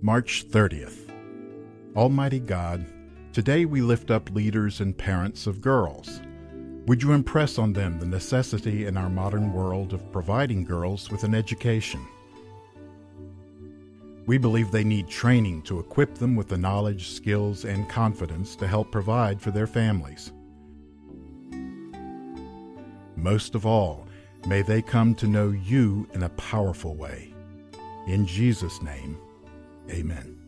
March 30th. Almighty God, today we lift up leaders and parents of girls. Would you impress on them the necessity in our modern world of providing girls with an education? We believe they need training to equip them with the knowledge, skills, and confidence to help provide for their families. Most of all, may they come to know you in a powerful way. In Jesus' name, amen.